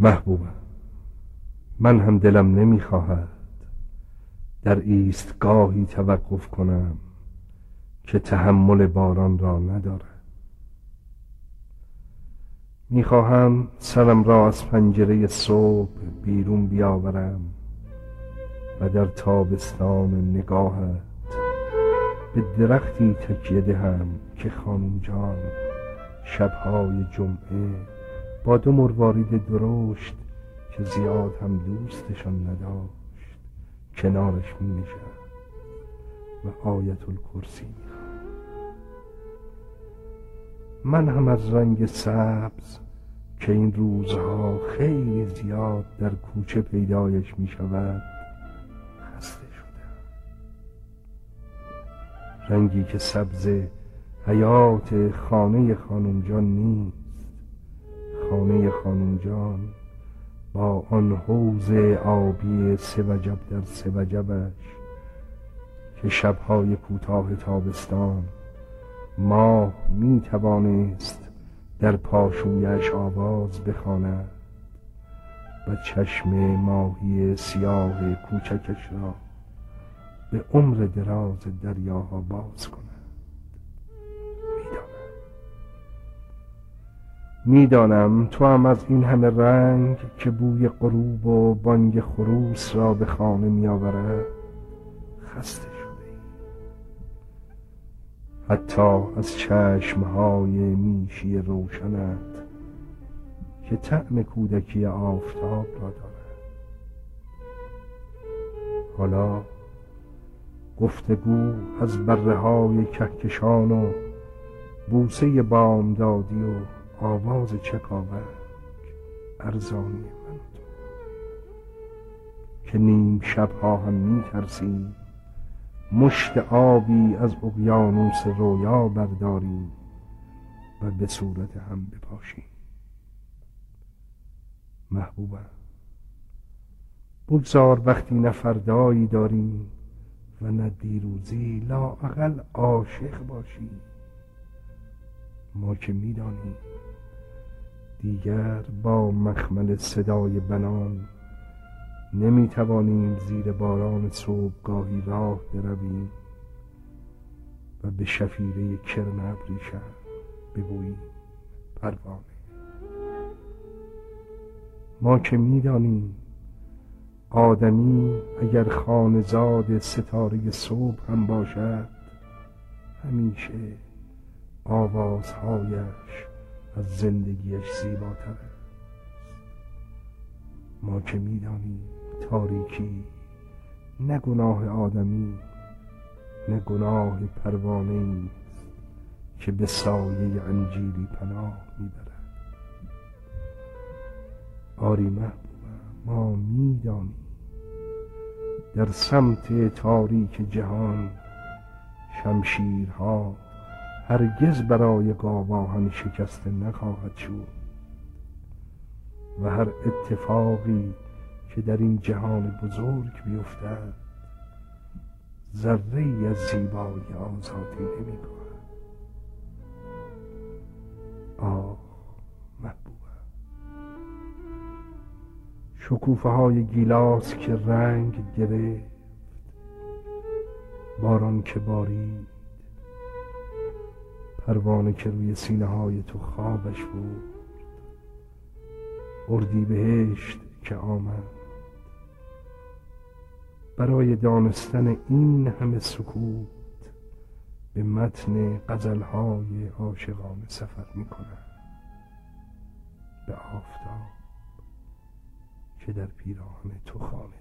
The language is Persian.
محبوبم، من هم دلم نمیخواهد در ایستگاهی توقف کنم که تحمل باران را ندارد. میخواهم سرم را از پنجره صبح بیرون بیاورم و در تابستان نگاهت به درختی تکیه دهم که خانم جان شبهای جمعه با 2 مروارید درشت که زیاد هم دوستشان نداشت کنارش می نشست و آیت الکرسی می خواند. من هم از رنگ سبز که این روزها خیلی زیاد در کوچه پیدایش می شود خسته شدم. رنگی که سبز حیات خانه خانم جان نیست. خانه خانم جان با آن حوض آبی 3 وجب در 3 وجبش که شبهای کوتاه تابستان ماه می توانست در پاشویش آواز بخواند و چشم ماهی سیاه کوچکش را به عمر دراز دریاها باز کند. میدانم تو هم از این همه رنگ که بوی غروب و بانگ خروس را به خانه می آورد خسته شده ای. حتی از چشمهای میشی روشنت که طعم کودکی آفتاب را دارد. حالا گفتگو از بره‌های کهکشان و بوسه بامدادی و آواز چکاوک ارزانی من که نیم شبها هم می ترسیم مشت آبی از اقیانوس رویا برداریم و به صورت هم بپاشیم. محبوبم، بگذار وقتی نه فردایی داریم و نه دیروزی لااقل عاشق باشیم. ما که می‌دانیم دیگر با مخمل صدای بنان نمیتوانیم زیر باران صبحگاهی راه برویم و به شفیره کرم ابریشم بگوییم پروانه. ما که میدانیم آدمی اگر خانه‌زاد ستاره صبح هم باشد همیشه آوازهایش از زندگیش زیباتر است. ما که میدانیم تاریکی نه گناه آدمی نه گناه پروانه‌ای است که به سایه انجیلی پناه میبرد. آری محبوبم، ما میدانیم در سمت تاریک جهان شمشیرها هرگز برای گاواهن شکسته نخواهد شد و هر اتفاقی که در این جهان بزرگ بیفتد ذره‌ای از زیبایی آزادی نمی کند. آه محبوبم، شکوفه های گیلاس که رنگ گرفت، باران که بارید، پروانه که روی سینه های تو خوابش بود، اردیبهشت که آمد. برای دانستن این همه سکوت به متن غزلهای عاشقانه سفر می کنم به آفتاب که در پیراهن تو خانه